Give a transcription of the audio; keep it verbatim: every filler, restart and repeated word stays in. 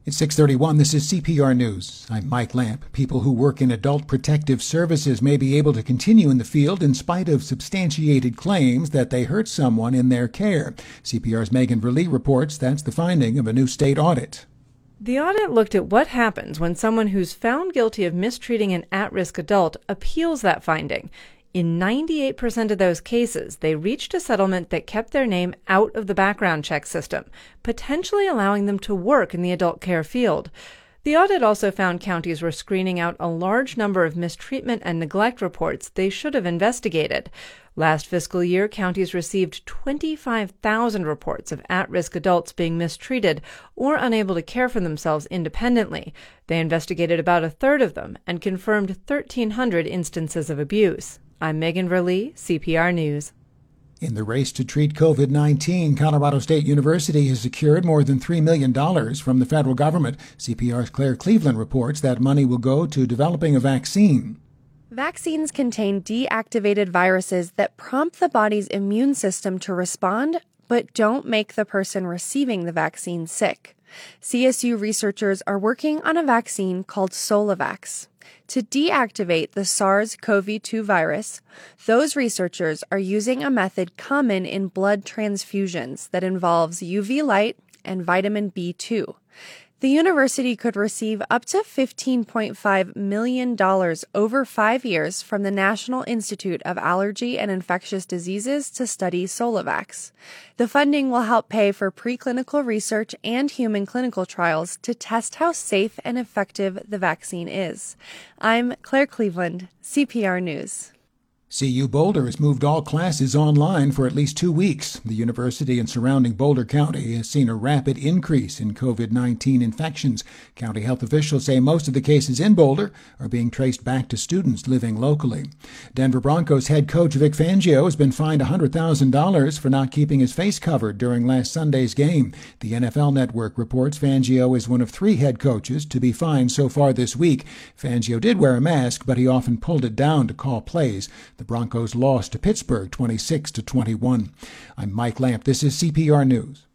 It's six thirty-one. This is C P R News. I'm Mike Lamp. People who work in adult protective services may be able to continue in the field in spite of substantiated claims that they hurt someone in their care. C P R's Megan Verlee reports that's the finding of a new state audit. The audit looked at what happens when someone who's found guilty of mistreating an at-risk adult appeals that finding. In ninety-eight percent of those cases, they reached a settlement that kept their name out of the background check system, potentially allowing them to work in the adult care field. The audit also found counties were screening out a large number of mistreatment and neglect reports they should have investigated. Last fiscal year, counties received twenty-five thousand reports of at-risk adults being mistreated or unable to care for themselves independently. They investigated about a third of them and confirmed thirteen hundred instances of abuse. I'm Megan Verlee, C P R News. In the race to treat COVID nineteen, Colorado State University has secured more than three million dollars from the federal government. C P R's Claire Cleveland reports that money will go to developing a vaccine. Vaccines contain deactivated viruses that prompt the body's immune system to respond, but don't make the person receiving the vaccine sick. C S U researchers are working on a vaccine called Solavax. To deactivate the SARS-C o V two virus, those researchers are using a method common in blood transfusions that involves U V light and vitamin B two. The university could receive up to fifteen point five million dollars over five years from the National Institute of Allergy and Infectious Diseases to study Solavax. The funding will help pay for preclinical research and human clinical trials to test how safe and effective the vaccine is. I'm Claire Cleveland, C P R News. C U Boulder has moved all classes online for at least two weeks. The university and surrounding Boulder County has seen a rapid increase in COVID nineteen infections. County health officials say most of the cases in Boulder are being traced back to students living locally. Denver Broncos head coach Vic Fangio has been fined one hundred thousand dollars for not keeping his face covered during last Sunday's game. The N F L Network reports Fangio is one of three head coaches to be fined so far this week. Fangio did wear a mask, but he often pulled it down to call plays. The Broncos lost to Pittsburgh twenty-six to twenty-one. I'm Mike Lamp. This is C P R News.